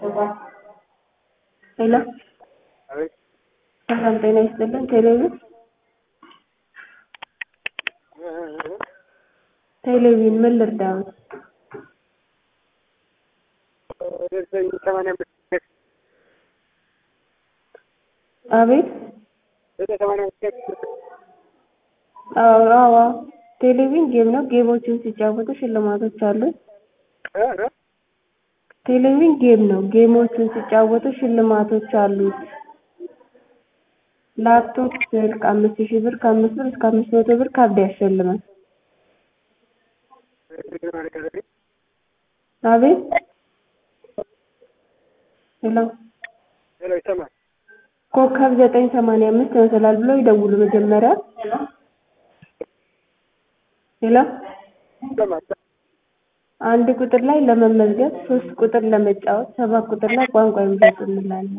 ሄሎ አቤት። ሰላም ጤና ይስጥልን። ቴሌቪዥን ቴሌቪዥን ምን ልርዳዎት? አቤት አዎ ቴሌቪዥን ጌም ነው። ጌሞችን ሲጫወቱ ሽልማቶች አሉት። ቴሌቪዥን ጌም ነው። ጌሞችን ሲጫወቱ ሽልማቶች አሉት። ላፕቶፕ፣ ስልክ 5000 ብር ከ5 ብር እስከ 500 ብር ካርድ ያሸልማል። አቤት ሄሎ ኮከብ 985 መሰላል ብለው ይደውሉ መጀመሪያ። ሄሎ 1 ቁጥር ላይ ለመመዝገብ፣ 3 ቁጥር ለመጫወት፣ 7 ቁጥር ላይ ቋንቋ ይምረጡ እንላለን።